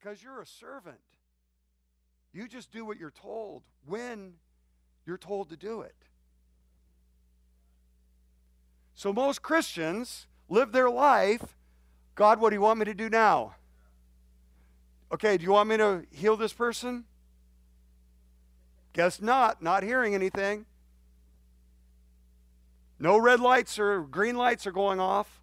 Because you're a servant. You just do what you're told when you're told to do it. So most Christians live their life, God, what do you want me to do now? Okay, do you want me to heal this person? Guess not. Not hearing anything. No red lights or green lights are going off.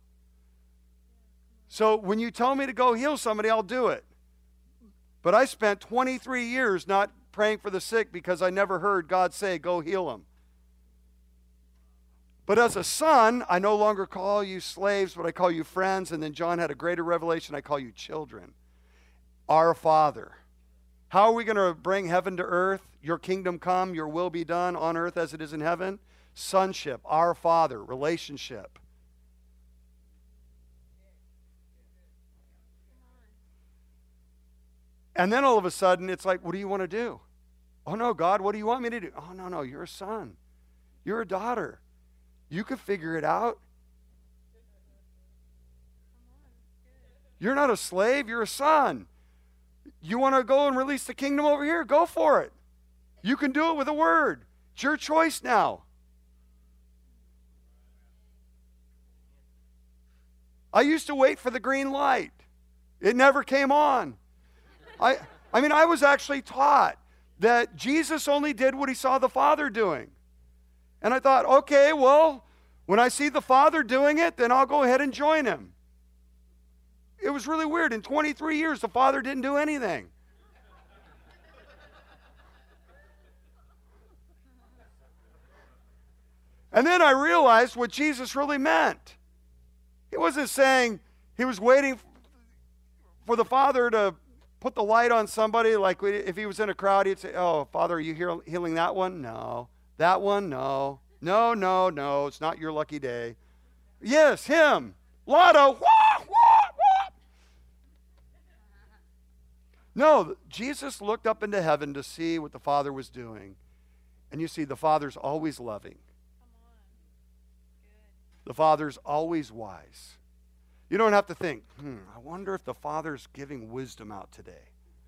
So when you tell me to go heal somebody, I'll do it. But I spent 23 years not praying for the sick because I never heard God say, go heal them. But as a son, I no longer call you slaves, but I call you friends. And then John had a greater revelation. I call you children. Our Father. How are we going to bring heaven to earth? Your kingdom come, your will be done on earth as it is in heaven. Sonship, our Father, relationship. And then all of a sudden, it's like, what do you want to do? Oh, no, God, what do you want me to do? Oh, no, you're a son. You're a daughter. You could figure it out. You're not a slave, you're a son. You want to go and release the kingdom over here? Go for it. You can do it with a word. It's your choice now. I used to wait for the green light. It never came on. I was actually taught that Jesus only did what he saw the Father doing. And I thought, okay, well, when I see the Father doing it, then I'll go ahead and join him. It was really weird. In 23 years, the Father didn't do anything. And then I realized what Jesus really meant. He wasn't saying he was waiting for the Father to put the light on somebody. Like if he was in a crowd, he'd say, oh, Father, are you healing that one? No. That one? No. No. It's not your lucky day. Yes, him. Lotto. Wah, wah, wah. No, Jesus looked up into heaven to see what the Father was doing. And you see, the Father's always loving. The Father's always wise. You don't have to think, I wonder if the Father's giving wisdom out today.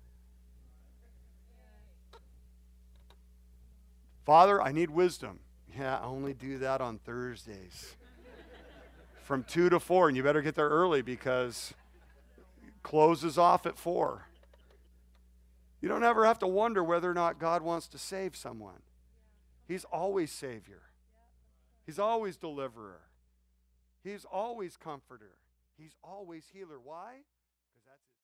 Father, I need wisdom. Yeah, I only do that on Thursdays. From 2 to 4, and you better get there early because it closes off at 4. You don't ever have to wonder whether or not God wants to save someone. He's always Savior. He's always Deliverer. He's always Comforter. He's always Healer. Why?